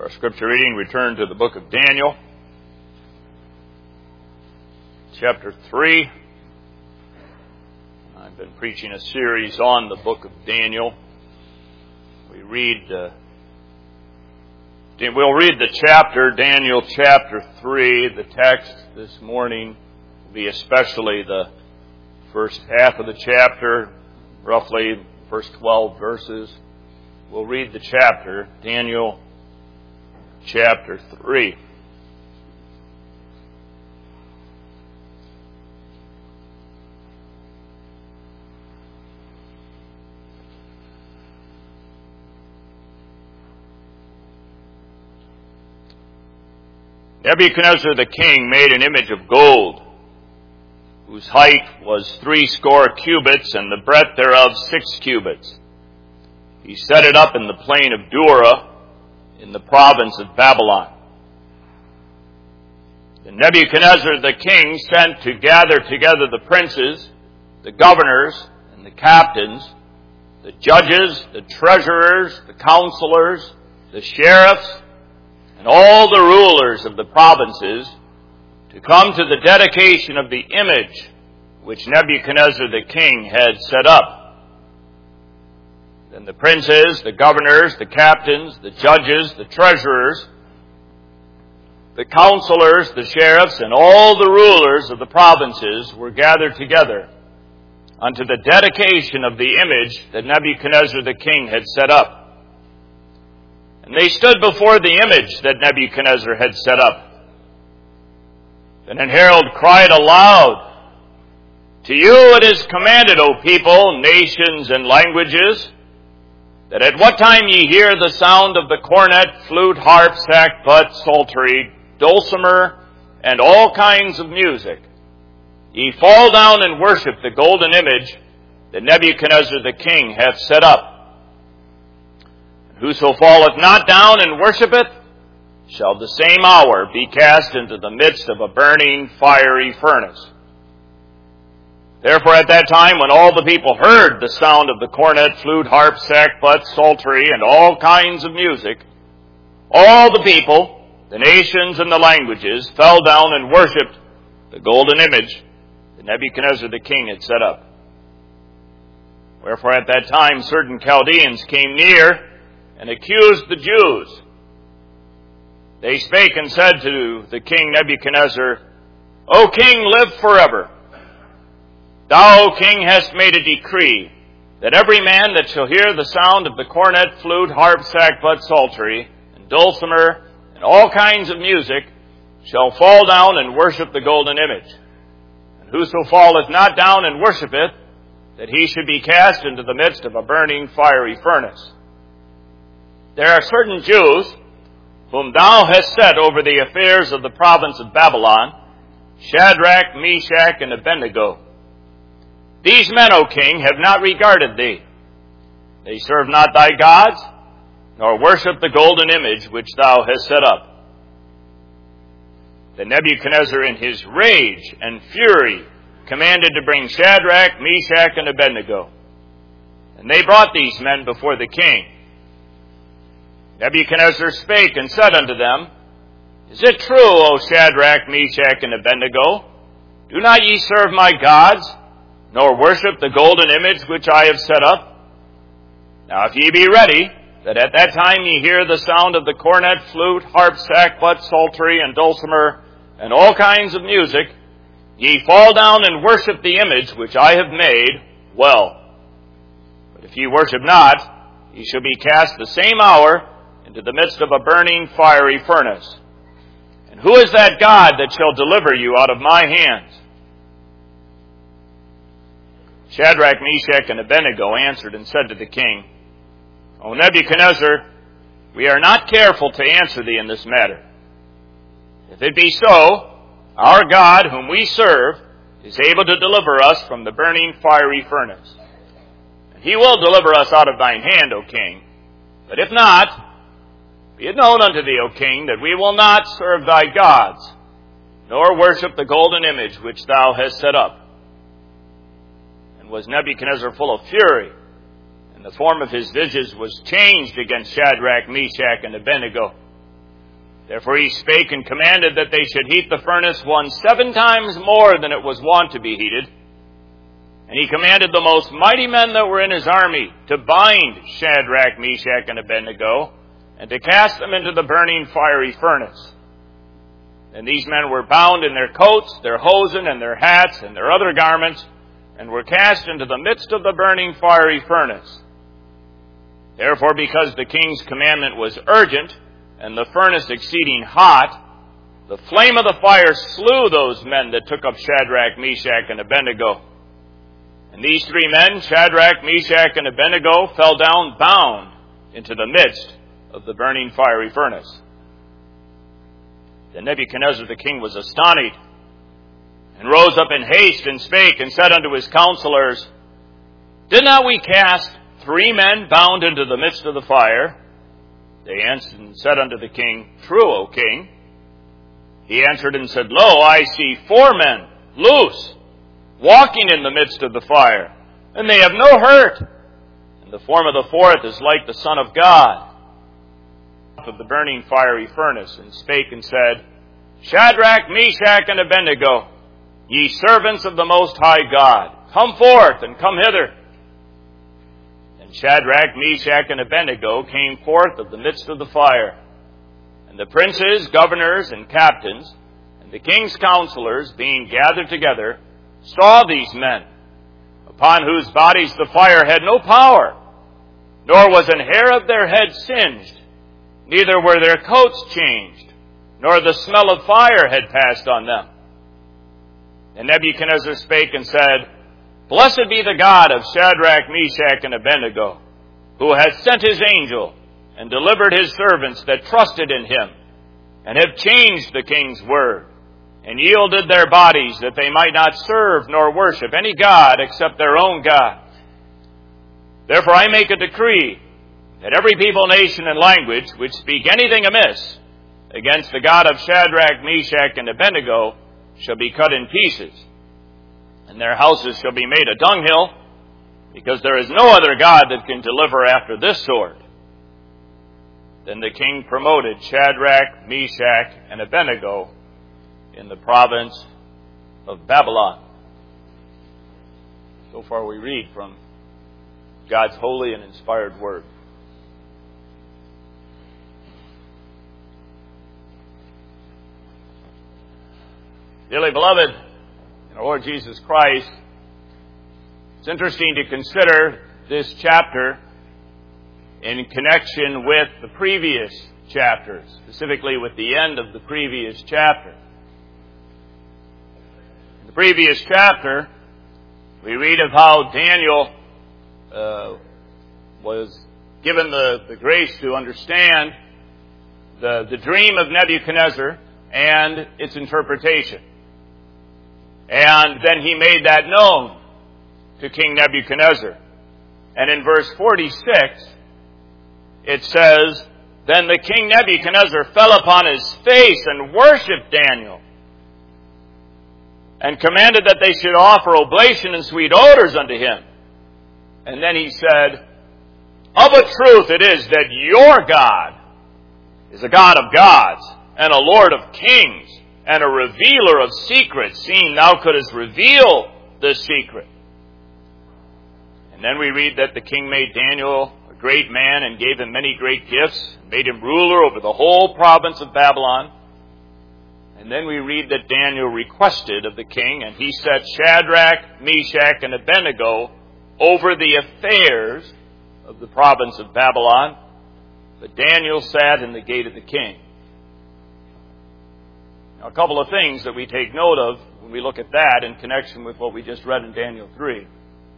our scripture reading, we turn to the book of Daniel, chapter 3. I've been preaching a series on the book of Daniel. We'll read the chapter, Daniel chapter 3. The text this morning will be especially the first half of the chapter, roughly the first 12 verses. We'll read the chapter, Daniel chapter 3. Nebuchadnezzar the king made an image of gold, whose height was 80 cubits, and the breadth thereof 6 cubits. He set it up in the plain of Dura, in the province of Babylon. Then Nebuchadnezzar the king sent to gather together the princes, the governors, and the captains, the judges, the treasurers, the counselors, the sheriffs, and all the rulers of the provinces, to come to the dedication of the image which Nebuchadnezzar the king had set up. Then the princes, the governors, the captains, the judges, the treasurers, the counselors, the sheriffs, and all the rulers of the provinces were gathered together unto the dedication of the image that Nebuchadnezzar the king had set up. And they stood before the image that Nebuchadnezzar had set up. Then an herald cried aloud, "To you it is commanded, O people, nations, and languages, that at what time ye hear the sound of the cornet, flute, harp, sackbut, psaltery, dulcimer, and all kinds of music, ye fall down and worship the golden image that Nebuchadnezzar the king hath set up. And whoso falleth not down and worshipeth, shall the same hour be cast into the midst of a burning fiery furnace." Therefore at that time, when all the people heard the sound of the cornet, flute, harp, sackbut, psaltery, and all kinds of music, all the people, the nations, and the languages fell down and worshipped the golden image that Nebuchadnezzar the king had set up. Wherefore at that time certain Chaldeans came near and accused the Jews. They spake and said to the king Nebuchadnezzar, "O king, live forever. Thou, O king, hast made a decree that every man that shall hear the sound of the cornet, flute, harp, sackbut, psaltery, and dulcimer, and all kinds of music, shall fall down and worship the golden image. And whoso falleth not down and worshipeth, that he should be cast into the midst of a burning fiery furnace. There are certain Jews whom thou hast set over the affairs of the province of Babylon, Shadrach, Meshach, and Abednego. These men, O king, have not regarded thee. They serve not thy gods, nor worship the golden image which thou hast set up." Then Nebuchadnezzar in his rage and fury commanded to bring Shadrach, Meshach, and Abednego. And they brought these men before the king. Nebuchadnezzar spake and said unto them, "Is it true, O Shadrach, Meshach, and Abednego? Do not ye serve my gods, nor worship the golden image which I have set up? Now if ye be ready, that at that time ye hear the sound of the cornet, flute, harp, sackbut, psaltery, and dulcimer, and all kinds of music, ye fall down and worship the image which I have made, well. But if ye worship not, ye shall be cast the same hour into the midst of a burning fiery furnace. And who is that God that shall deliver you out of my hands?" Shadrach, Meshach, and Abednego answered and said to the king, "O Nebuchadnezzar, we are not careful to answer thee in this matter. If it be so, our God, whom we serve, is able to deliver us from the burning fiery furnace. And he will deliver us out of thine hand, O king. But if not, be it known unto thee, O king, that we will not serve thy gods, nor worship the golden image which thou hast set up." And was Nebuchadnezzar full of fury, and the form of his visage was changed against Shadrach, Meshach, and Abednego. Therefore he spake and commanded that they should heat the furnace 7 times more than it was wont to be heated. And he commanded the most mighty men that were in his army to bind Shadrach, Meshach, and Abednego, and to cast them into the burning fiery furnace. And these men were bound in their coats, their hosen, and their hats, and their other garments, and were cast into the midst of the burning fiery furnace. Therefore, because the king's commandment was urgent, and the furnace exceeding hot, the flame of the fire slew those men that took up Shadrach, Meshach, and Abednego. And these 3 men, Shadrach, Meshach, and Abednego, fell down bound into the midst of the burning fiery furnace. Then Nebuchadnezzar the king was astonished, and rose up in haste, and spake, and said unto his counselors, Did not we cast 3 men bound into the midst of the fire? They answered and said unto the king, True, O king. He answered and said, Lo, I see 4 men loose, walking in the midst of the fire, and they have no hurt. And the form of the 4th is like the Son of God, of the burning fiery furnace, and spake and said, Shadrach, Meshach, and Abednego, ye servants of the Most High God, come forth and come hither. And Shadrach, Meshach, and Abednego came forth of the midst of the fire. And the princes, governors, and captains, and the king's counselors, being gathered together, saw these men, upon whose bodies the fire had no power, nor was an hair of their head singed, neither were their coats changed, nor the smell of fire had passed on them. And Nebuchadnezzar spake and said, Blessed be the God of Shadrach, Meshach, and Abednego, who hath sent his angel, and delivered his servants that trusted in him, and have changed the king's word, and yielded their bodies that they might not serve nor worship any god except their own God. Therefore I make a decree that every people, nation, and language which speak anything amiss against the God of Shadrach, Meshach, and Abednego shall be cut in pieces, and their houses shall be made a dunghill, because there is no other God that can deliver after this sort. Then the king promoted Shadrach, Meshach, and Abednego in the province of Babylon. So far we read from God's holy and inspired word. Dearly beloved, in our Lord Jesus Christ, it's interesting to consider this chapter in connection with the previous chapters, specifically with the end of the previous chapter. In the previous chapter, we read of how Daniel was given the grace to understand the dream of Nebuchadnezzar and its interpretation. And then he made that known to King Nebuchadnezzar. And in verse 46, it says, Then the king Nebuchadnezzar fell upon his face and worshipped Daniel, and commanded that they should offer oblation and sweet odors unto him. And then he said, Of a truth it is that your God is a God of gods, and a Lord of kings, and a revealer of secrets, seeing thou couldst reveal this secret. And then we read that the king made Daniel a great man and gave him many great gifts, made him ruler over the whole province of Babylon. And then we read that Daniel requested of the king, and he set Shadrach, Meshach, and Abednego over the affairs of the province of Babylon, but Daniel sat in the gate of the king. Now, a couple of things that we take note of when we look at that in connection with what we just read in Daniel 3.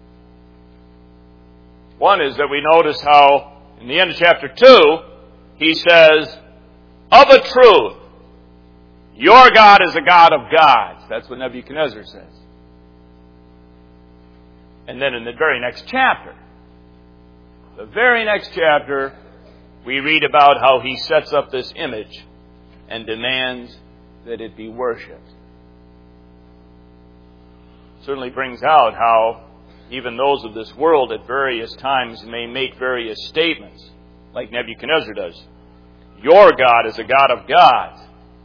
One is that we notice how, in the end of chapter 2, he says, Of a truth, your God is a God of gods. That's what Nebuchadnezzar says. And then in the very next chapter, we read about how he sets up this image and demands that it be worshipped. Certainly brings out how even those of this world at various times may make various statements, like Nebuchadnezzar does. Your God is a God of gods.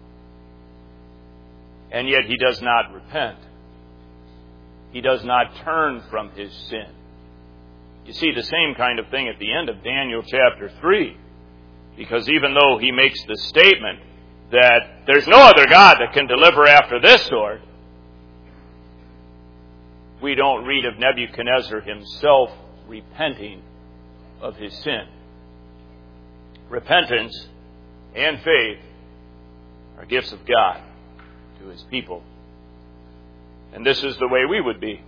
And yet he does not repent. He does not turn from his sin. You see the same kind of thing at the end of Daniel chapter 3. Because even though he makes the statement that there's no other God that can deliver after this sort, we don't read of Nebuchadnezzar himself repenting of his sin. Repentance and faith are gifts of God to his people. And this is the way we would be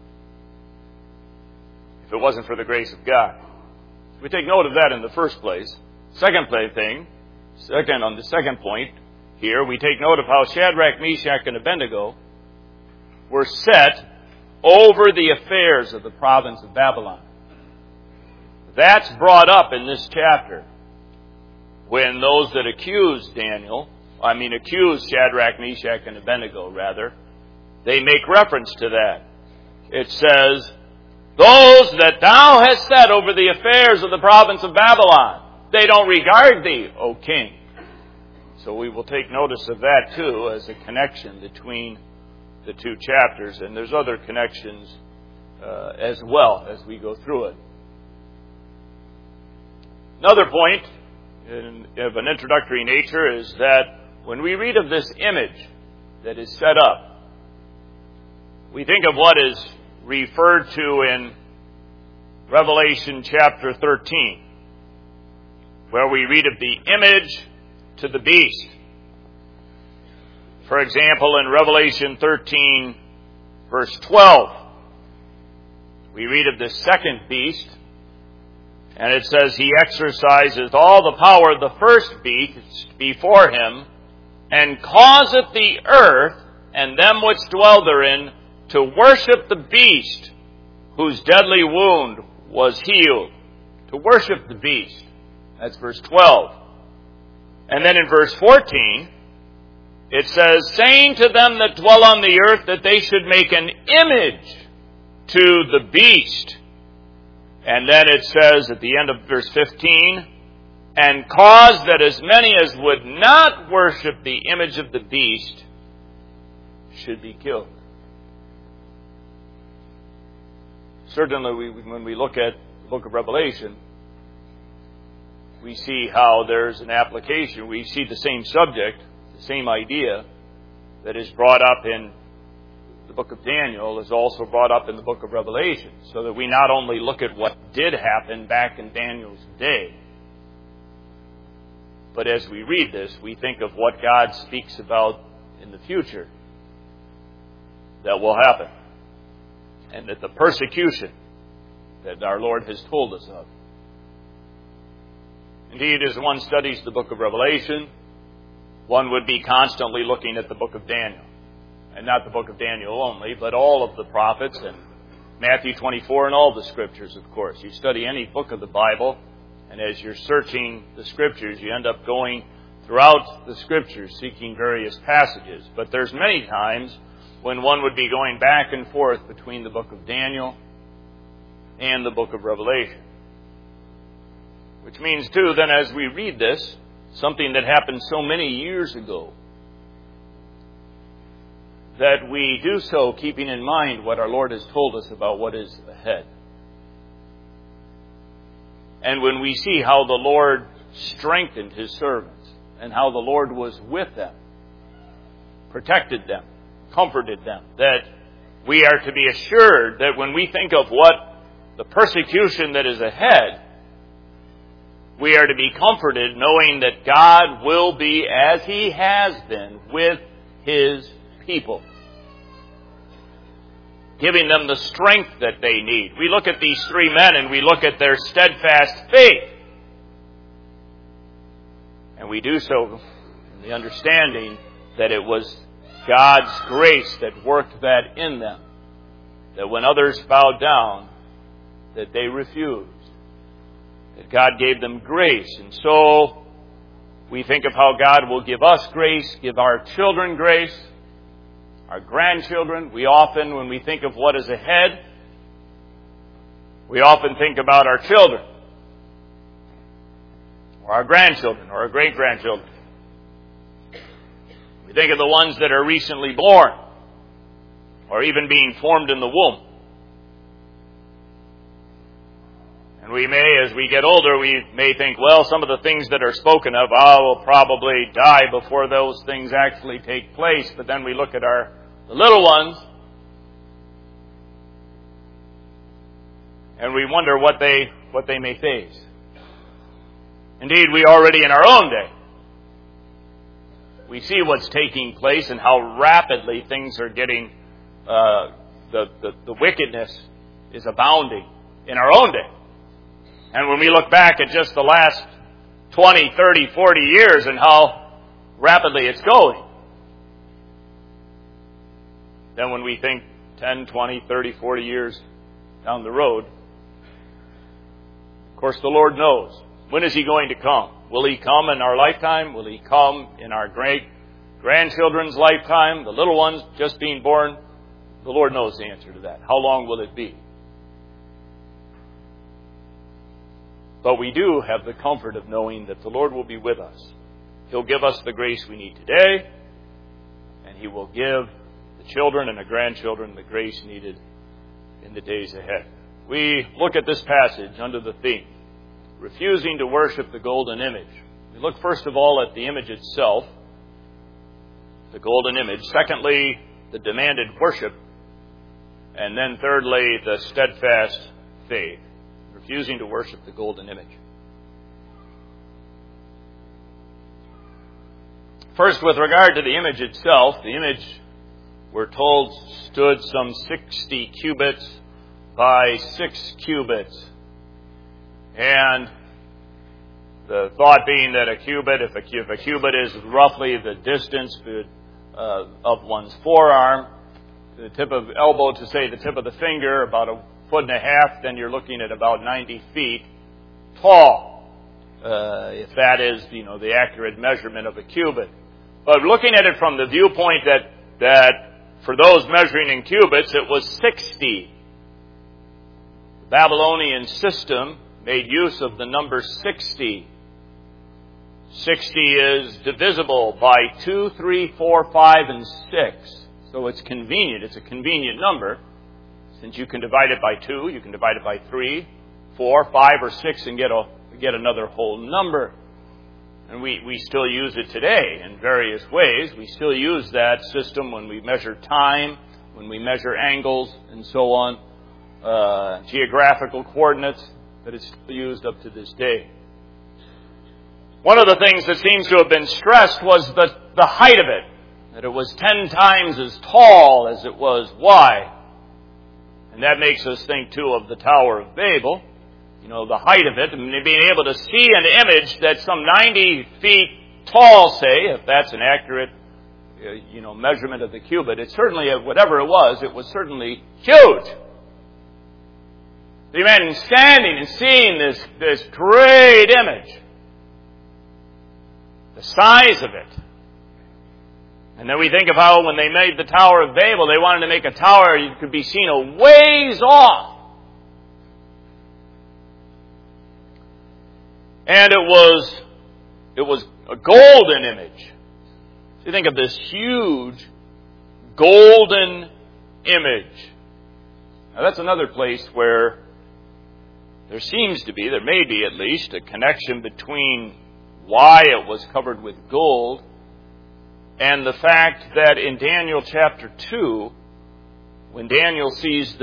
if it wasn't for the grace of God. We take note of that in the first place. On the second point here, we take note of how Shadrach, Meshach, and Abednego were set over the affairs of the province of Babylon. That's brought up in this chapter when those that accused Shadrach, Meshach, and Abednego, they make reference to that. It says, those that thou hast set over the affairs of the province of Babylon, they don't regard thee, O king. So we will take notice of that too as a connection between the two chapters. And there's other connections as well as we go through it. Another point of an introductory nature is that when we read of this image that is set up, we think of what is referred to in Revelation chapter 13, where we read of the image to the beast. For example, in Revelation 13, verse 12, we read of the second beast, and it says, he exercises all the power of the first beast before him, and causeth the earth and them which dwell therein to worship the beast, whose deadly wound was healed. To worship the beast. That's verse 12. And then in verse 14, it says, saying to them that dwell on the earth that they should make an image to the beast. And then it says at the end of verse 15, and cause that as many as would not worship the image of the beast should be killed. Certainly, when we look at the book of Revelation, we see how there's an application. We see the same subject, the same idea that is brought up in the book of Daniel is also brought up in the book of Revelation, so that we not only look at what did happen back in Daniel's day, but as we read this, we think of what God speaks about in the future that will happen, and that the persecution that our Lord has told us of. Indeed, as one studies the book of Revelation, one would be constantly looking at the book of Daniel. And not the book of Daniel only, but all of the prophets and Matthew 24 and all the scriptures, of course. You study any book of the Bible, and as you're searching the scriptures, you end up going throughout the scriptures seeking various passages. But there's many times when one would be going back and forth between the book of Daniel and the book of Revelation. Which means, too, then as we read this, something that happened so many years ago, that we do so keeping in mind what our Lord has told us about what is ahead. And when we see how the Lord strengthened His servants, and how the Lord was with them, protected them, comforted them, that we are to be assured that when we think of what the persecution that is ahead, we are to be comforted knowing that God will be, as He has been, with His people, giving them the strength that they need. We look at these three men and we look at their steadfast faith. And we do so in the understanding that it was God's grace that worked that in them. That when others bowed down, that they refused. That God gave them grace. And so we think of how God will give us grace, give our children grace, our grandchildren. We often, when we think of what is ahead, we often think about our children, or our grandchildren, or our great-grandchildren. We think of the ones that are recently born, or even being formed in the womb. And we may, as we get older, we may think, well, some of the things that are spoken of, will probably die before those things actually take place. But then we look at the little ones, and we wonder what they may face. Indeed, we already in our own day, we see what's taking place and how rapidly things are getting, the wickedness is abounding in our own day. And when we look back at just the last 20, 30, 40 years and how rapidly it's going, then when we think 10, 20, 30, 40 years down the road, of course the Lord knows. When is He going to come? Will He come in our lifetime? Will He come in our great-grandchildren's lifetime? The little ones just being born? The Lord knows the answer to that. How long will it be? But we do have the comfort of knowing that the Lord will be with us. He'll give us the grace we need today, and He will give the children and the grandchildren the grace needed in the days ahead. We look at this passage under the theme, refusing to worship the golden image. We look first of all at the image itself, the golden image. Secondly, the demanded worship. And then thirdly, the steadfast faith. Refusing to worship the golden image. First, with regard to the image itself, the image, we're told, stood some 60 cubits by 6 cubits. And the thought being that a cubit, if a cubit is roughly the distance of one's forearm, the tip of elbow to say the tip of the finger, about a foot and a half, then you're looking at about 90 feet tall, if that is, the accurate measurement of a cubit. But looking at it from the viewpoint that for those measuring in cubits, it was 60. The Babylonian system made use of the number 60. 60 is divisible by 2, 3, 4, 5, and 6. So it's convenient. It's a convenient number. Since you can divide it by 2, you can divide it by 3, 4, 5, or 6 and get another whole number. And we still use it today in various ways. We still use that system when we measure time, when we measure angles, and so on. Geographical coordinates, that it's still used up to this day. One of the things that seems to have been stressed was the height of it, that it was 10 times as tall as it was wide. And that makes us think, too, of the Tower of Babel. The height of it, and being able to see an image that's some 90 feet tall, say, if that's an accurate, measurement of the cubit. It certainly, whatever it was certainly huge. The man standing and seeing this great image, the size of it. And then we think of how when they made the Tower of Babel, they wanted to make a tower that could be seen a ways off. And it was a golden image. So you think of this huge golden image. Now that's another place where there may be at least, a connection between why it was covered with gold and the fact that in Daniel chapter 2, when Daniel sees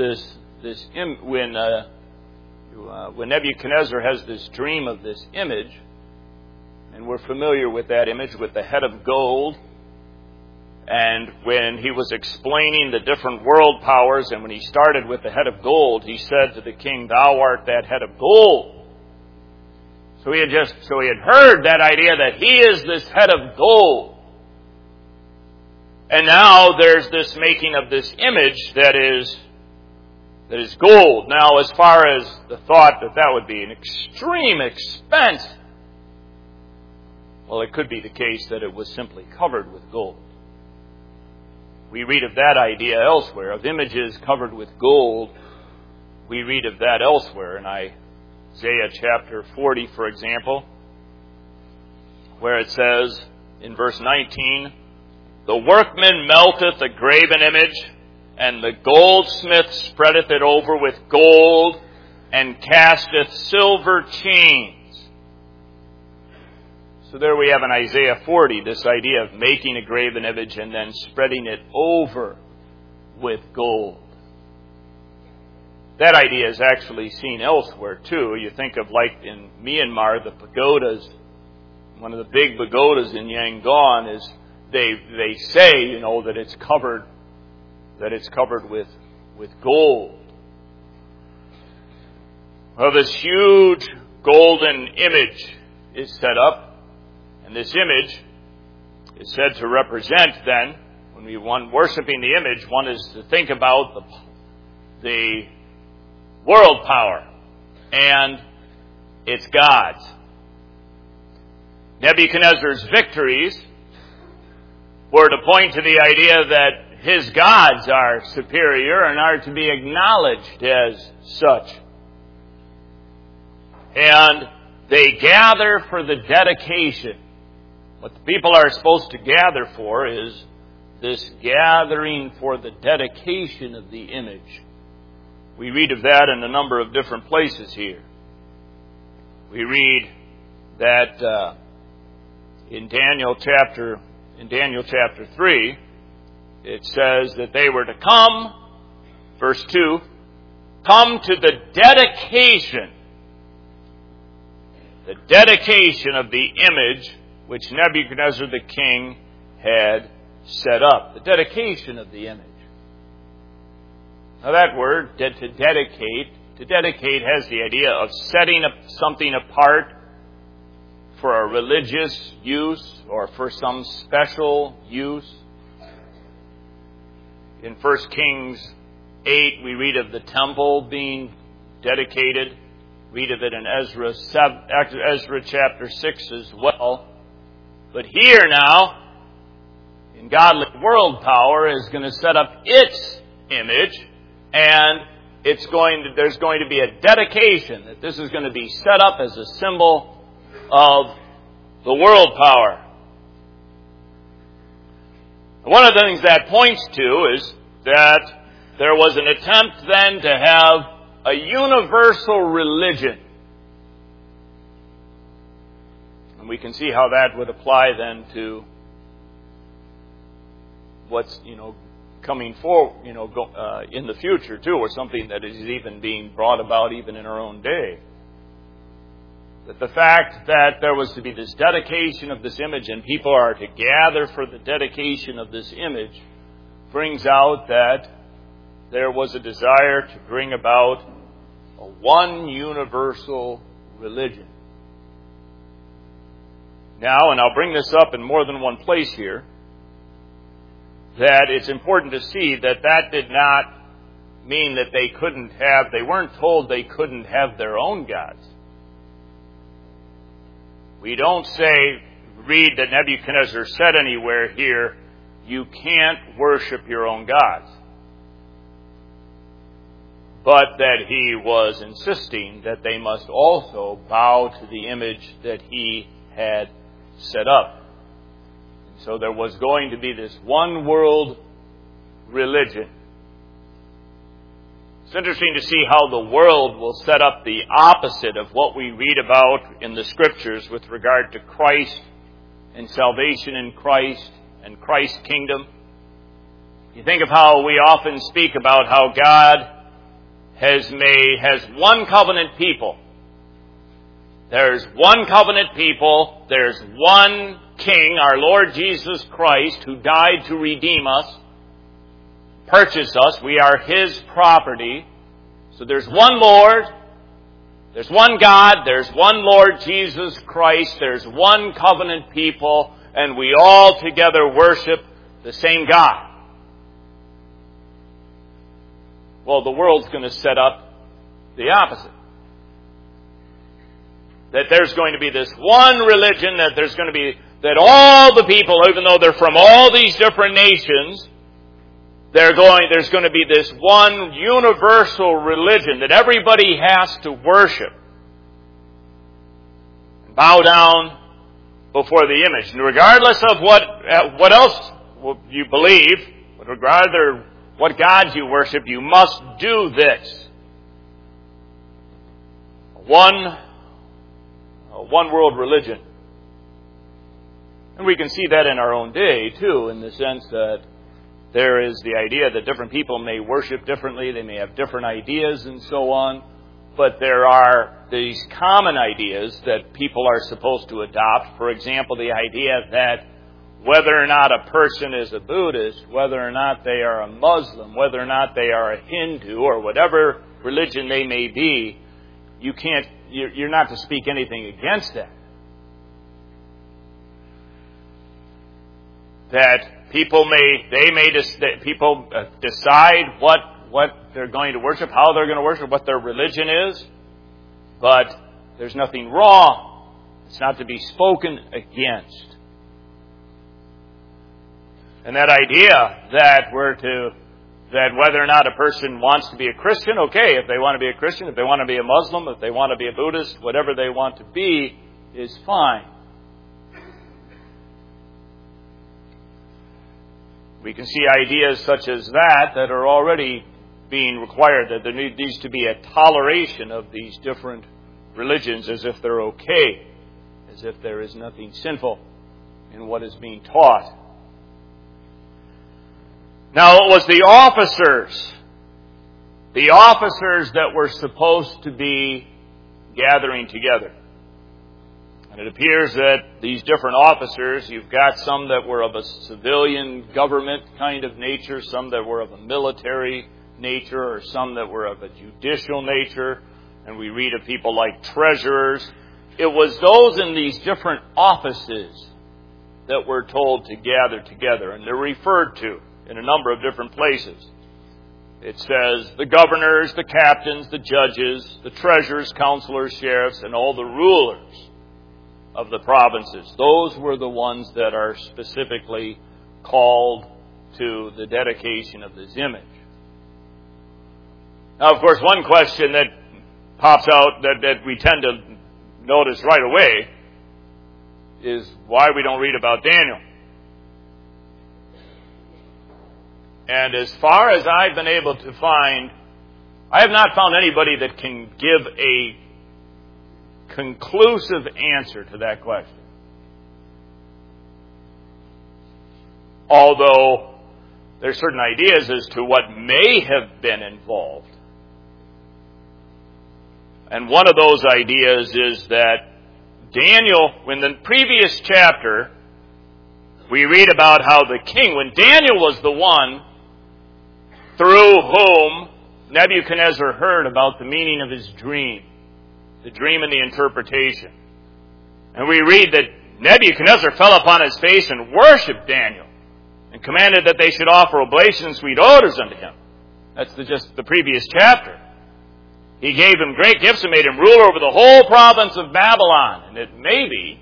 when Nebuchadnezzar has this dream of this image, and we're familiar with that image with the head of gold, and when he was explaining the different world powers, and when he started with the head of gold, he said to the king, "Thou art that head of gold." So he had heard that idea that he is this head of gold. And now there's this making of this image that is gold. Now, as far as the thought that would be an extreme expense, well, it could be the case that it was simply covered with gold. We read of that idea elsewhere, of images covered with gold. We read of that elsewhere in Isaiah chapter 40, for example. where it says in verse 19, "The workman melteth a graven image, and the goldsmith spreadeth it over with gold, and casteth silver chains." So there we have in Isaiah 40 this idea of making a graven image and then spreading it over with gold. That idea is actually seen elsewhere too. You think of like in Myanmar, the pagodas. One of the big pagodas in Yangon is they say, that it's covered with gold. Well, this huge golden image is set up, and this image is said to represent then, when one worshiping the image, one is to think about the world power and its gods. Nebuchadnezzar's victories were to point to the idea that his gods are superior and are to be acknowledged as such. And they gather for the dedication. What the people are supposed to gather for is this gathering for the dedication of the image. We read of that in a number of different places here. We read that in Daniel chapter 3, it says that they were to come, verse 2, come to the dedication of the image which Nebuchadnezzar the king had set up. The dedication of the image. Now that word, to dedicate has the idea of setting up something apart for a religious use or for some special use. In 1 Kings 8, we read of the temple being dedicated. Read of it in Ezra chapter 6 as well. But here now, in godly world power, is going to set up its image, and there's going to be a dedication that this is going to be set up as a symbol of the world power. One of the things that points to is that there was an attempt then to have a universal religion. And we can see how that would apply then to what's, coming forward, in the future too, or something that is even being brought about even in our own day. That the fact that there was to be this dedication of this image and people are to gather for the dedication of this image brings out that there was a desire to bring about a one universal religion. Now, and I'll bring this up in more than one place here, that it's important to see that did not mean that they weren't told they couldn't have their own gods. We don't read that Nebuchadnezzar said anywhere here, you can't worship your own gods. But that he was insisting that they must also bow to the image that he had set up. So there was going to be this one world religion. It's interesting to see how the world will set up the opposite of what we read about in the Scriptures with regard to Christ and salvation in Christ and Christ's kingdom. You think of how we often speak about how God has one covenant people. There's one covenant people. There's one King, our Lord Jesus Christ, who died to redeem us, purchase us. We are His property. So there's one Lord. There's one God. There's one Lord Jesus Christ. There's one covenant people. And we all together worship the same God. Well, the world's going to set up the opposite. That there's going to be this one religion, that all the people, even though they're from all these different nations, there's going to be this one universal religion that everybody has to worship, bow down before the image. And regardless of what else you believe, regardless what gods you worship, you must do this. One world religion. And we can see that in our own day, too, in the sense that there is the idea that different people may worship differently, they may have different ideas and so on, but there are these common ideas that people are supposed to adopt. For example, the idea that whether or not a person is a Buddhist, whether or not they are a Muslim, whether or not they are a Hindu, or whatever religion they may be, you're not to speak anything against that. That people decide what they're going to worship, how they're going to worship, what their religion is, but there's nothing wrong. It's not to be spoken against. And that idea that whether or not a person wants to be a Christian, okay, if they want to be a Christian, if they want to be a Muslim, if they want to be a Buddhist, whatever they want to be is fine. We can see ideas such as that are already being required, that there needs to be a toleration of these different religions as if they're okay, as if there is nothing sinful in what is being taught. Now, it was the officers that were supposed to be gathering together. And it appears that these different officers, you've got some that were of a civilian government kind of nature, some that were of a military nature, or some that were of a judicial nature. And we read of people like treasurers. It was those in these different offices that were told to gather together. And they're referred to in a number of different places. It says the governors, the captains, the judges, the treasurers, counselors, sheriffs, and all the rulers of the provinces. Those were the ones that are specifically called to the dedication of this image. Now, of course, one question that pops out that we tend to notice right away is why we don't read about Daniel. And as far as I've been able to find, I have not found anybody that can give a conclusive answer to that question. Although there are certain ideas as to what may have been involved. And one of those ideas is that Daniel, in the previous chapter, we read about how the king, when Daniel was the one through whom Nebuchadnezzar heard about the meaning of his dream, the dream and the interpretation. And we read that Nebuchadnezzar fell upon his face and worshipped Daniel and commanded that they should offer oblations and sweet odors unto him. That's just the previous chapter. He gave him great gifts and made him ruler over the whole province of Babylon. And it may be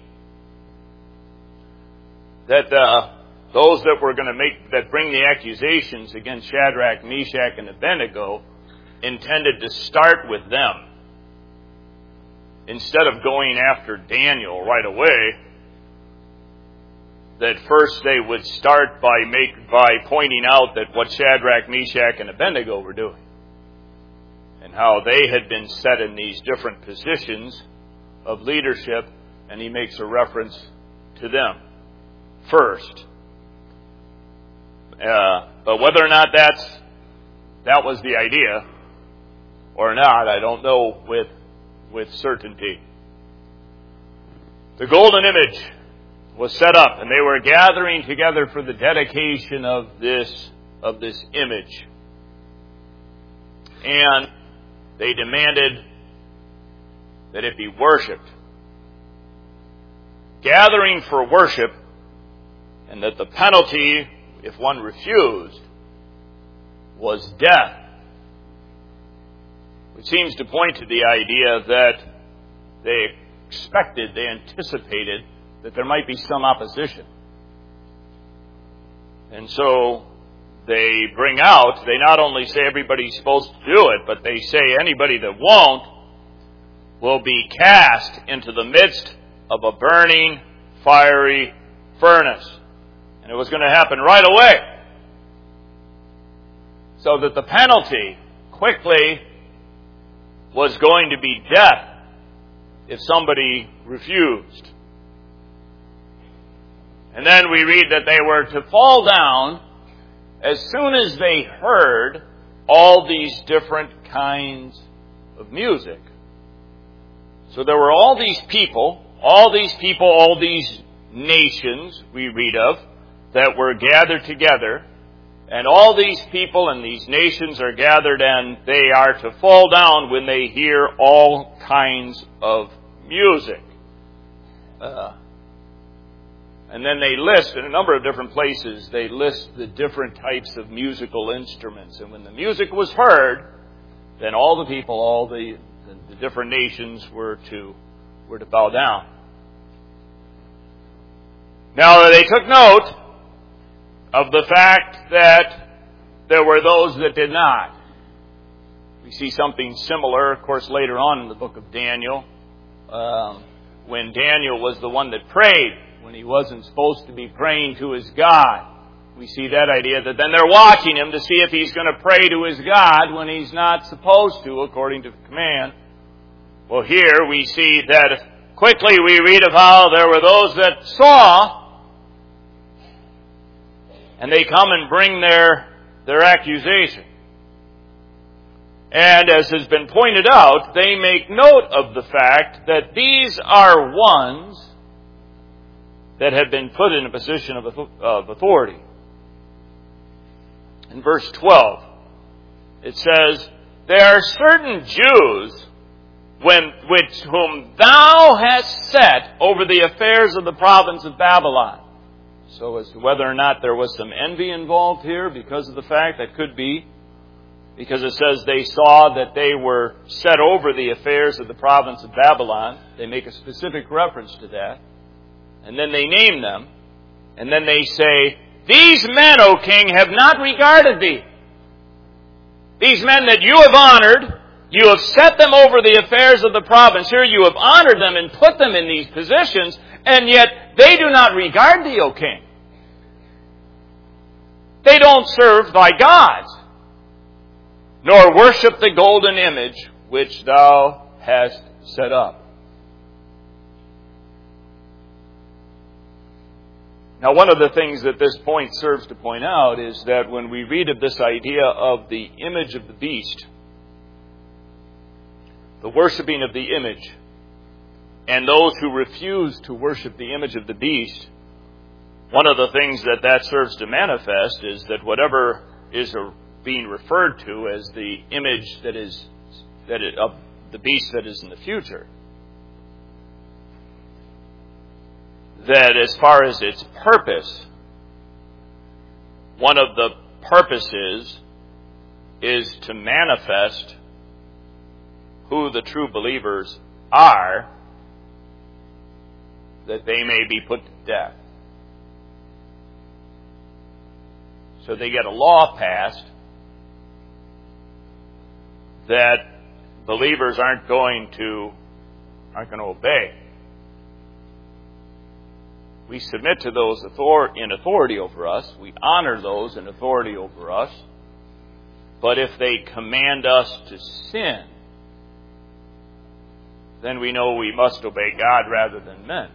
that those that were going to bring the accusations against Shadrach, Meshach, and Abednego intended to start with them. Instead of going after Daniel right away, that first they would start by pointing out that what Shadrach, Meshach, and Abednego were doing, and how they had been set in these different positions of leadership, and he makes a reference to them first. But whether or not that was the idea or not, I don't know with certainty. The golden image was set up, and they were gathering together for the dedication of this image. And they demanded that it be worshipped. Gathering for worship, and that the penalty, if one refused, was death. Which seems to point to the idea that they anticipated that there might be some opposition. And so they not only say everybody's supposed to do it, but they say anybody that won't will be cast into the midst of a burning fiery furnace. And it was going to happen right away. So that the penalty quickly was going to be death if somebody refused. And then we read that they were to fall down as soon as they heard all these different kinds of music. So there were all these people, all these nations we read of that were gathered together. And all these people and these nations are gathered, and they are to fall down when they hear all kinds of music. And then they list, in a number of different places, they list the different types of musical instruments. And when the music was heard, then all the people, all the different nations were to bow down. Now, they took note of the fact that there were those that did not. We see something similar, of course, later on in the book of Daniel, when Daniel was the one that prayed, when he wasn't supposed to be praying to his God. We see that idea that then they're watching him to see if he's going to pray to his God when he's not supposed to, according to the command. Well, here we see that quickly we read of how there were those that saw, and they come and bring their accusation. And as has been pointed out, they make note of the fact that these are ones that had been put in a position of authority. In verse 12, it says, "There are certain Jews whom thou hast set over the affairs of the province of Babylon." So as to whether or not there was some envy involved here because of the fact, that could be, because it says they saw that they were set over the affairs of the province of Babylon. They make a specific reference to that. And then they name them. And then they say, "These men, O king, have not regarded thee. These men that you have honored, you have set them over the affairs of the province. Here you have honored them and put them in these positions, and yet they do not regard thee, O king. They don't serve thy gods, nor worship the golden image which thou hast set up." Now, one of the things that this point serves to point out is that when we read of this idea of the image of the beast, the worshiping of the image, and those who refuse to worship the image of the beast, one of the things that serves to manifest is that whatever is being referred to as the image of the beast that is in the future, that as far as its purpose, one of the purposes is to manifest who the true believers are, that they may be put to death. So they get a law passed that believers aren't going to obey. We submit to those in authority over us. We honor those in authority over us. But if they command us to sin, then we know we must obey God rather than men.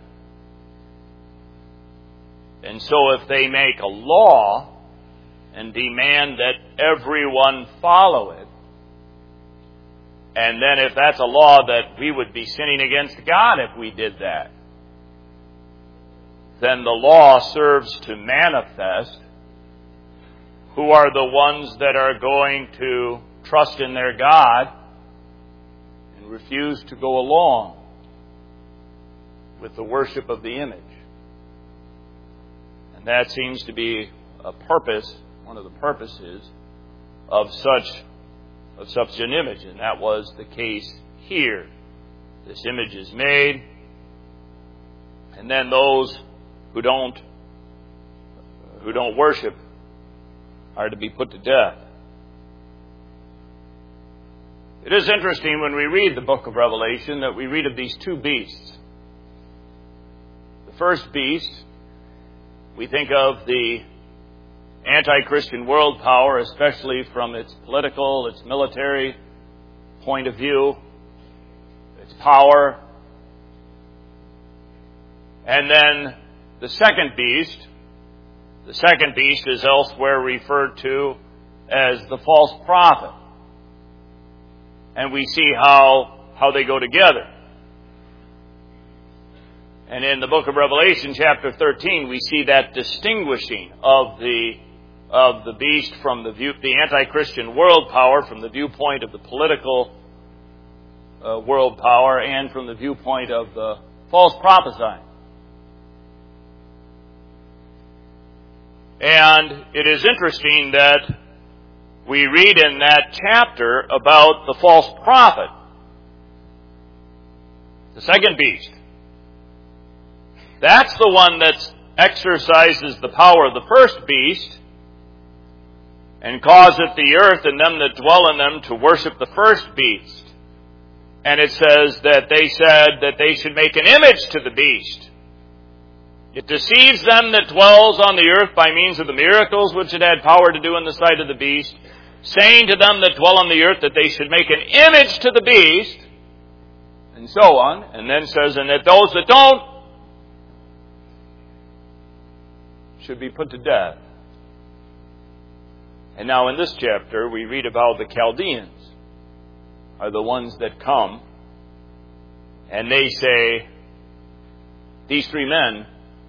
And so if they make a law and demand that everyone follow it, and then if that's a law that we would be sinning against God if we did that, then the law serves to manifest who are the ones that are going to trust in their God and refuse to go along with the worship of the image. And that seems to be a purpose, one of the purposes of such an image. And that was the case here. This image is made, and then those who don't worship are to be put to death. It is interesting when we read the book of Revelation that we read of these two beasts. the first beast, we think of the anti-Christian world power, especially from its political, its military point of view, its power. And then the second beast is elsewhere referred to as the false prophet. And we see how they go together. And in the book of Revelation, chapter 13, we see that distinguishing of the beast from the anti-Christian world power from the viewpoint of the political world power and from the viewpoint of the false prophesying. And it is interesting that we read in that chapter about the false prophet, the second beast. That's the one that exercises the power of the first beast and causeth the earth and them that dwell in them to worship the first beast. And it says that they said that they should make an image to the beast. It deceives them that dwells on the earth by means of the miracles which it had power to do in the sight of the beast, saying to them that dwell on the earth that they should make an image to the beast, and so on. And then says, and that those that don't should be put to death. And now in this chapter, we read about the Chaldeans are the ones that come, and they say, these three men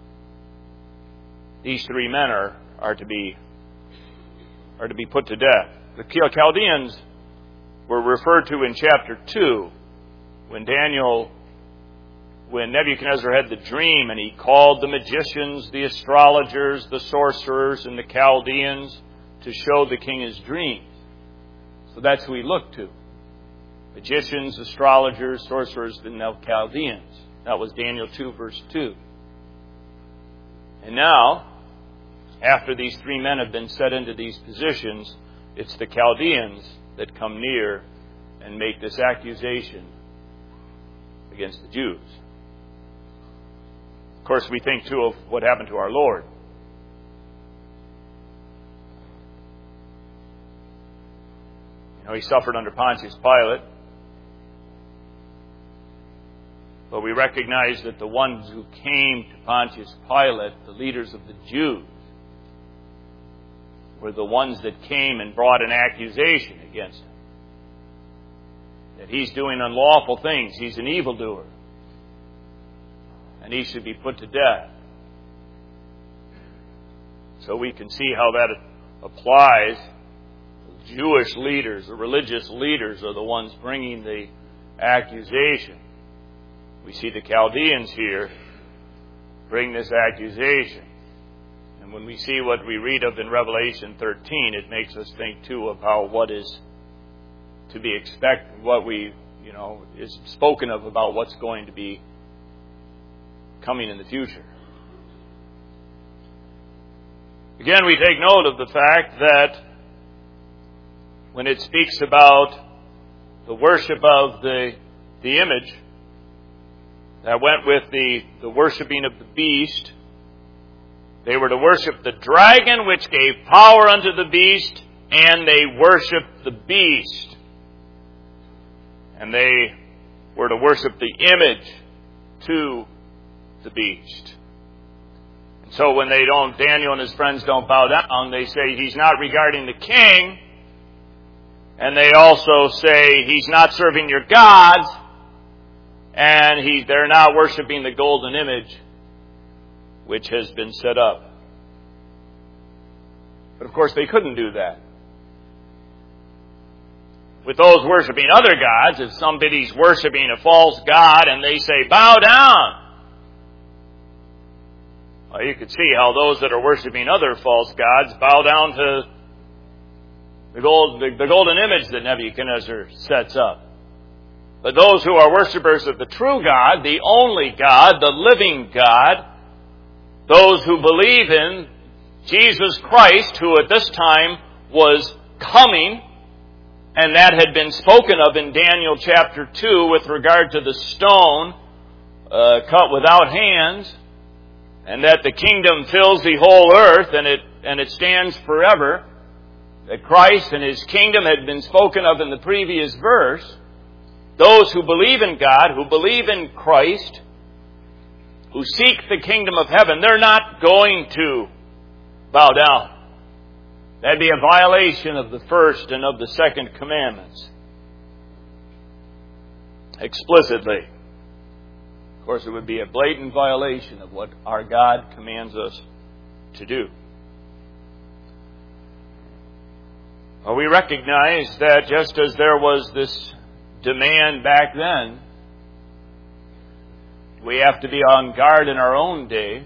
are to be put to death. The Chaldeans were referred to in chapter 2 when Nebuchadnezzar had the dream and he called the magicians, the astrologers, the sorcerers, and the Chaldeans to show the king his dreams. So that's who he looked to. Magicians, astrologers, sorcerers, and now Chaldeans. That was Daniel 2, verse 2. And now, after these three men have been set into these positions, it's the Chaldeans that come near and make this accusation against the Jews. Of course, we think, too, of what happened to our Lord. He suffered under Pontius Pilate. But we recognize that the ones who came to Pontius Pilate, the leaders of the Jews, were the ones that came and brought an accusation against him. That he's doing unlawful things. He's an evildoer. And he should be put to death. So we can see how that applies. The Jewish leaders, the religious leaders, are the ones bringing the accusation. We see the Chaldeans here bring this accusation. And when we see what we read of in Revelation 13, it makes us think, too, about what is to be expected, what is spoken of about what's going to be coming in the future. Again, we take note of the fact that when it speaks about the worship of the image that went with the worshiping of the beast, they were to worship the dragon which gave power unto the beast, and they worshiped the beast. And they were to worship the image to the beast. And so when Daniel and his friends don't bow down, they say he's not regarding the king, and they also say he's not serving your gods, and they're not worshiping the golden image which has been set up. But of course they couldn't do that. With those worshiping other gods, if somebody's worshiping a false god and they say, bow down, well, you could see how those that are worshiping other false gods bow down to the golden image that Nebuchadnezzar sets up. But those who are worshipers of the true God, the only God, the living God, those who believe in Jesus Christ, who at this time was coming, and that had been spoken of in Daniel chapter 2 with regard to the stone cut without hands, and that the kingdom fills the whole earth and it stands forever, that Christ and His kingdom had been spoken of in the previous verse, those who believe in God, who believe in Christ, who seek the kingdom of heaven, they're not going to bow down. That'd be a violation of the first and of the second commandments. Explicitly. Of course, it would be a blatant violation of what our God commands us to do. Well, we recognize that just as there was this demand back then, we have to be on guard in our own day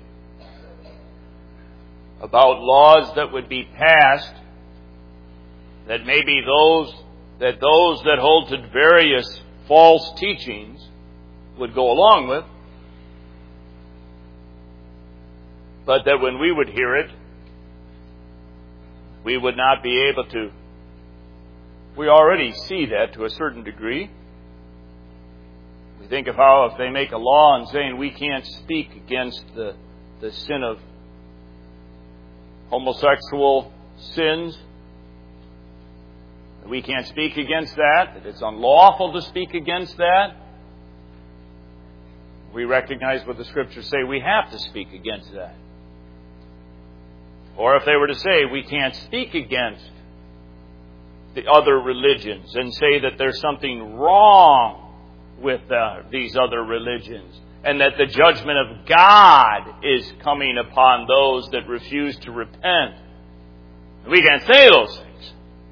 about laws that would be passed that maybe those that hold to various false teachings would go along with, but that when we would hear it, we would not be able to. We already see that to a certain degree. We think of how if they make a law and saying we can't speak against the sin of homosexual sins, that we can't speak against that it's unlawful to speak against that. We recognize what the Scriptures say we have to speak against that. Or if they were to say we can't speak against the other religions and say that there's something wrong with these other religions and that the judgment of God is coming upon those that refuse to repent. We can't say those things.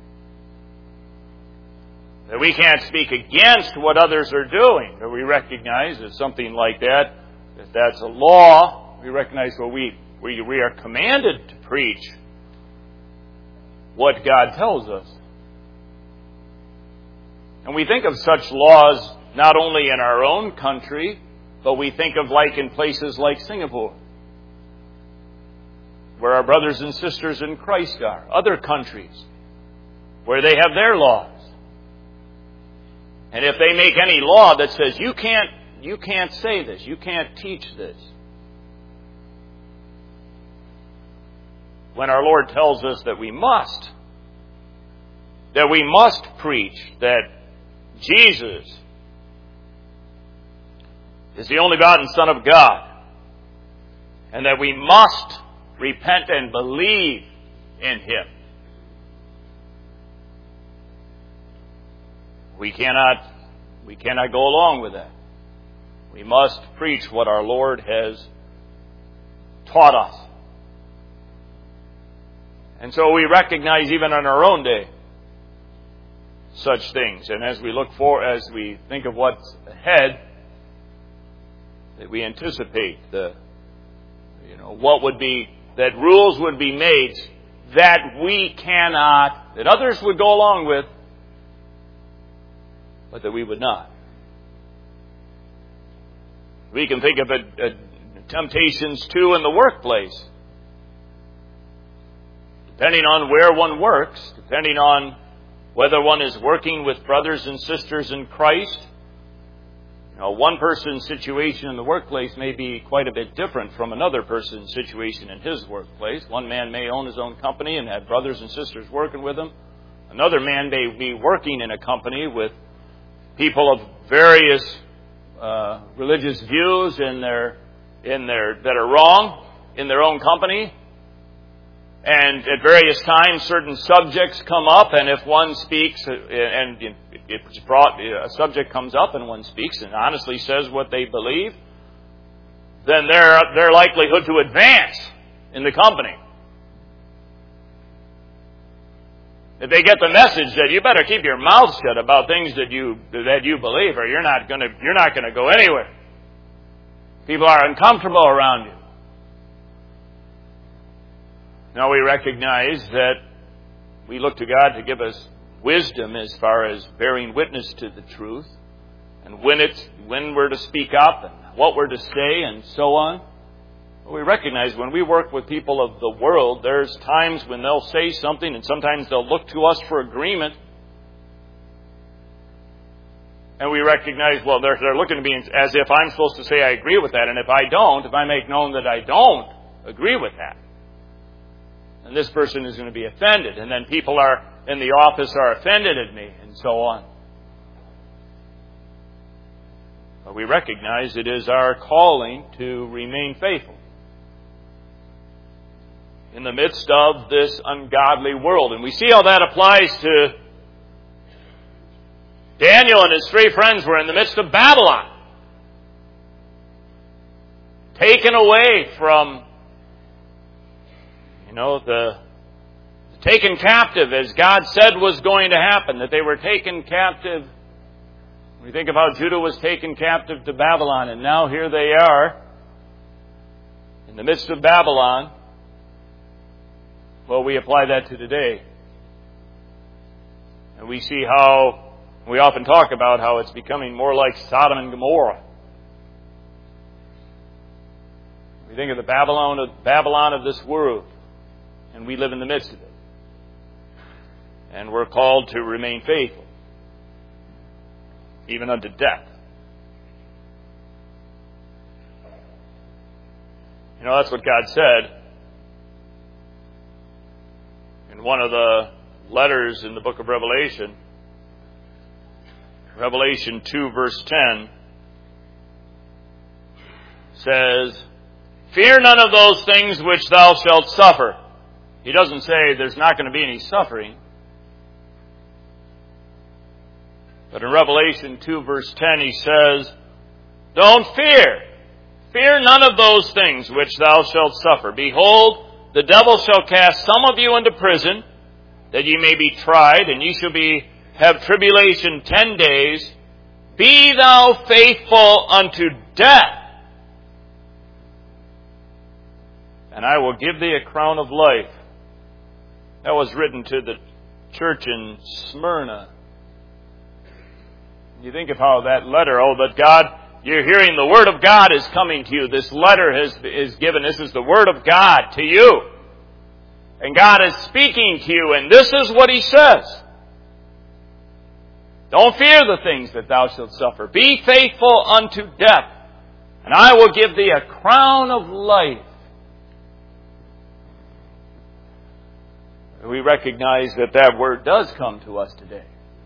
That we can't speak against what others are doing. But we recognize that something like that, if that's a law, we recognize we are commanded to preach what God tells us. And we think of such laws not only in our own country, but we think of like in places like Singapore, where our brothers and sisters in Christ are, other countries where they have their laws. And if they make any law that says you can't say this, you can't teach this, when our Lord tells us that we must preach that Jesus is the only begotten Son of God, and that we must repent and believe in Him. We cannot go along with that. We must preach what our Lord has taught us. And so we recognize even in our own day such things. And as we think of what's ahead, that we anticipate what would be, that rules would be made that that others would go along with, but that we would not. We can think of temptations too in the workplace. Depending on where one works, depending on whether one is working with brothers and sisters in Christ. One person's situation in the workplace may be quite a bit different from another person's situation in his workplace. One man may own his own company and have brothers and sisters working with him. Another man may be working in a company with people of various religious views that are wrong in their own company. And at various times, certain subjects come up, and if one speaks, and a subject comes up, and one speaks and honestly says what they believe, then their likelihood to advance in the company. If they get the message that you better keep your mouth shut about things that you believe, or you're not going to go anywhere. People are uncomfortable around you. Now we recognize that we look to God to give us wisdom as far as bearing witness to the truth, and when we're to speak up and what we're to say and so on. We recognize when we work with people of the world, there's times when they'll say something and sometimes they'll look to us for agreement. And we recognize, well, they're looking at me as if I'm supposed to say I agree with that. And if I make known that I don't agree with that, then this person is going to be offended. And then people in the office are offended at me, and so on. But we recognize it is our calling to remain faithful in the midst of this ungodly world. And we see how that applies to Daniel and his 3 friends were in the midst of Babylon, taken away from, taken captive, as God said was going to happen, that they were taken captive. We think of how Judah was taken captive to Babylon, and now here they are in the midst of Babylon. Well, we apply that to today. And we see how we often talk about how it's becoming more like Sodom and Gomorrah. We think of the Babylon of this world, and we live in the midst of it. And we're called to remain faithful, even unto death. That's what God said in one of the letters in the book of Revelation. Revelation 2 verse 10 says, "Fear none of those things which thou shalt suffer." He doesn't say there's not going to be any suffering. But in Revelation 2 verse 10 he says, "Don't fear. Fear none of those things which thou shalt suffer. Behold, the devil shall cast some of you into prison, that ye may be tried, and ye shall have tribulation 10 days. Be thou faithful unto death, and I will give thee a crown of life." That was written to the church in Smyrna. You think of how that letter, that God, you're hearing the Word of God is coming to you. This letter is given. This is the Word of God to you. And God is speaking to you, and this is what He says. Don't fear the things that thou shalt suffer. Be faithful unto death, and I will give thee a crown of life. We recognize that word does come to us today.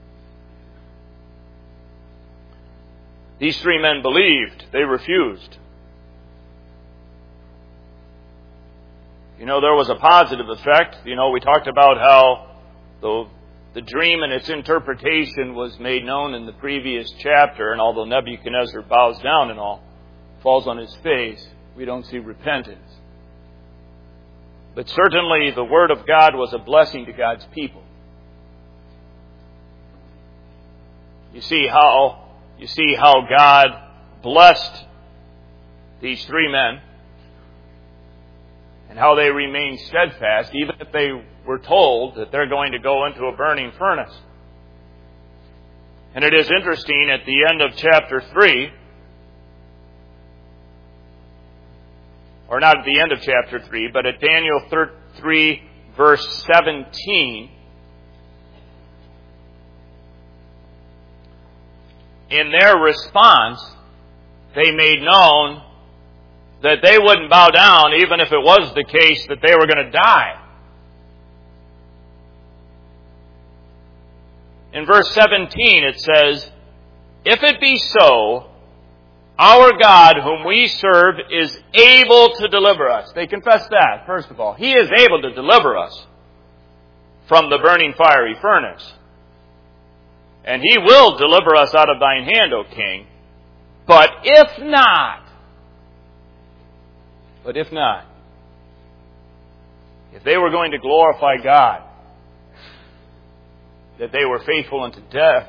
These 3 men believed. They refused. There was a positive effect. We talked about how the dream and its interpretation was made known in the previous chapter, and although Nebuchadnezzar bows down and all, falls on his face, we don't see repentance. But certainly the Word of God was a blessing to God's people. You see how God blessed these 3 men, and how they remained steadfast, even if they were told that they're going to go into a burning furnace. And it is interesting, at the end of chapter 3, or not at the end of chapter 3, but at Daniel 3 verse 17, in their response, they made known that they wouldn't bow down even if it was the case that they were going to die. In verse 17 it says, "If it be so, our God whom we serve is able to deliver us." They confess that, first of all. He is able to deliver us from the burning fiery furnace. And He will deliver us out of thine hand, O king. But if not, if they were going to glorify God, that they were faithful unto death,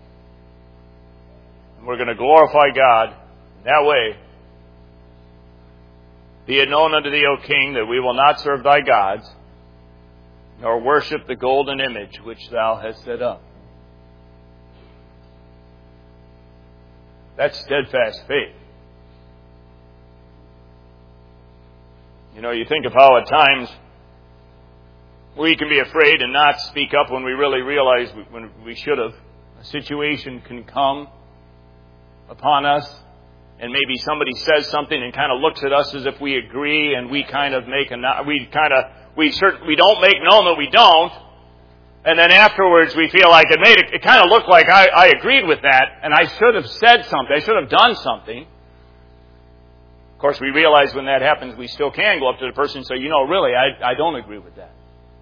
and we're going to glorify God that way, "Be it known unto thee, O king, that we will not serve thy gods, nor worship the golden image which thou hast set up." That's steadfast faith. You think of how at times we can be afraid and not speak up when we really realize when we should have. A situation can come upon us, and maybe somebody says something and kind of looks at us as if we agree, and we kind of make we don't make known that we don't, and then afterwards we feel like it kind of looked like I agreed with that, and I should have said something, I should have done something. Of course, we realize when that happens, we still can go up to the person and say, really, I don't agree with that.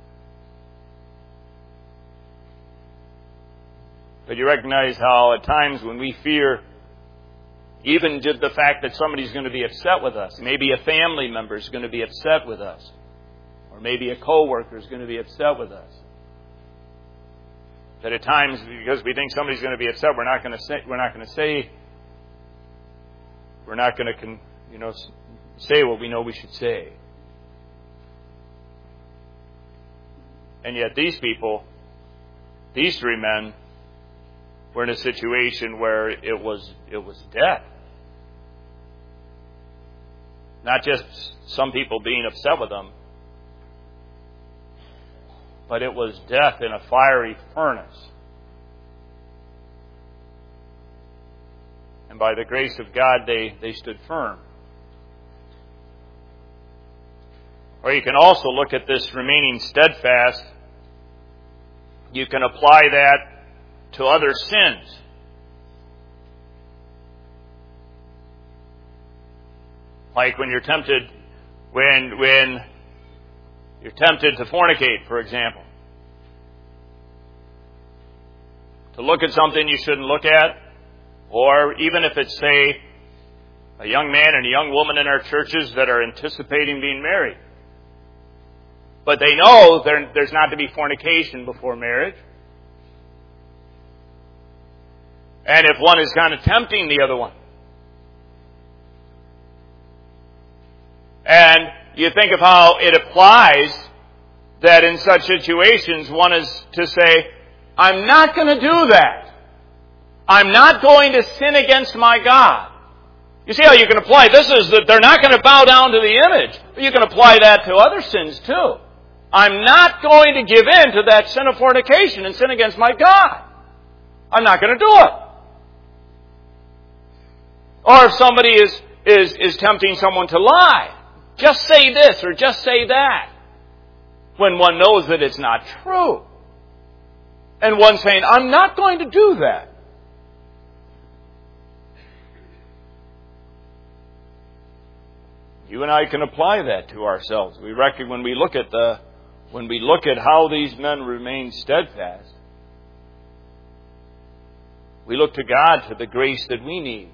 But you recognize how at times when we fear even just the fact that somebody's going to be upset with us, maybe a family member is going to be upset with us, or maybe a coworker is going to be upset with us, that at times, because we think somebody's going to be upset, we're not going to say what we know we should say. And yet these people, these three men, were in a situation where it was death. Not just some people being upset with them, but it was death in a fiery furnace. And by the grace of God, they stood firm. Or you can also look at this remaining steadfast. You can apply that to other sins. Like when you're tempted, when you're tempted to fornicate, for example. To look at something you shouldn't look at, or even if it's, say, a young man and a young woman in our churches that are anticipating being married. But they know there's not to be fornication before marriage. And if one is kind of tempting the other one. And you think of how it applies that in such situations one is to say, I'm not going to do that. I'm not going to sin against my God. You see how you can apply this is that they're not going to bow down to the image. But you can apply that to other sins too. I'm not going to give in to that sin of fornication and sin against my God. I'm not going to do it. Or if somebody is tempting someone to lie, just say this or just say that, when one knows that it's not true. And one saying, I'm not going to do that. You and I can apply that to ourselves. We reckon when we look at how these men remain steadfast, we look to God for the grace that we need.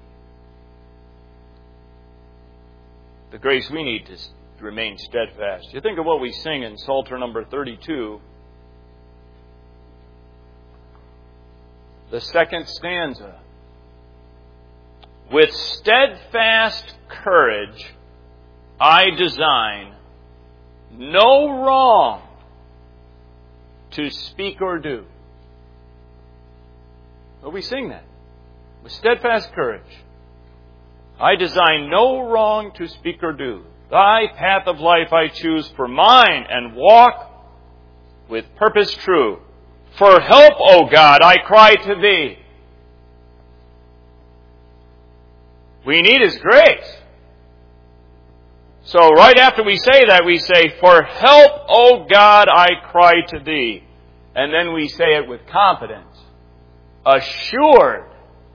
The grace we need to remain steadfast. You think of what we sing in Psalter number 32. The second stanza. With steadfast courage I design no wrong to speak or do. But we sing that. With steadfast courage I design no wrong to speak or do. Thy path of life I choose for mine, and walk with purpose true. For help, O God, I cry to Thee. We need His grace. So right after we say that, we say, for help, O God, I cry to Thee. And then we say it with confidence, assured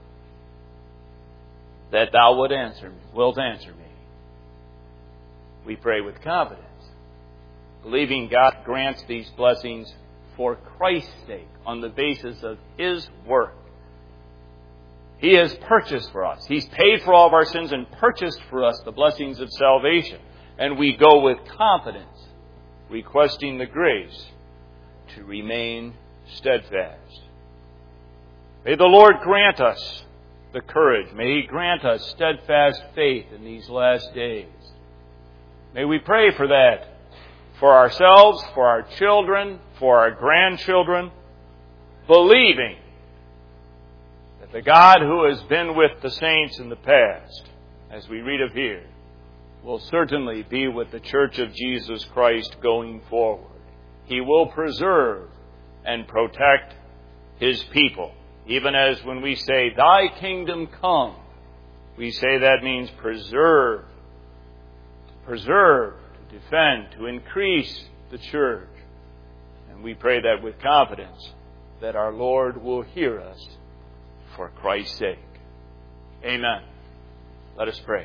that Thou wilt answer me. We pray with confidence, believing God grants these blessings for Christ's sake, on the basis of His work. He has purchased for us. He's paid for all of our sins and purchased for us the blessings of salvation. And we go with confidence, requesting the grace to remain steadfast. May the Lord grant us the courage. May He grant us steadfast faith in these last days. May we pray for that, for ourselves, for our children, for our grandchildren, believing that the God who has been with the saints in the past, as we read of here, will certainly be with the Church of Jesus Christ going forward. He will preserve and protect His people. Even as when we say, Thy kingdom come, We say that means preserve, to defend, to increase the church. And we pray that with confidence that our Lord will hear us for Christ's sake. Amen. Let us pray.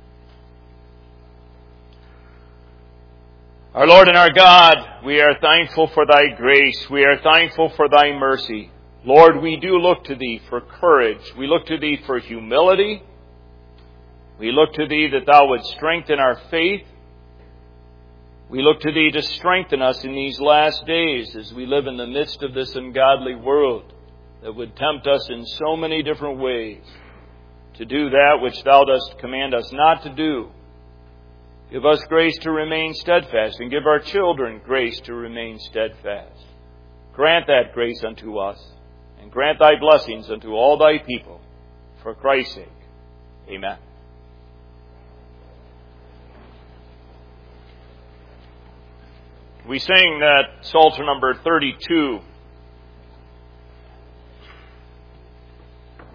Our Lord and our God, we are thankful for Thy grace. We are thankful for Thy mercy. Lord, we do look to Thee for courage. We look to Thee for humility. We look to Thee that Thou would strengthen our faith. We look to Thee to strengthen us in these last days as we live in the midst of this ungodly world that would tempt us in so many different ways to do that which Thou dost command us not to do. Give us grace to remain steadfast, and give our children grace to remain steadfast. Grant that grace unto us, and grant Thy blessings unto all Thy people, for Christ's sake. Amen. We sing that Psalter number 32,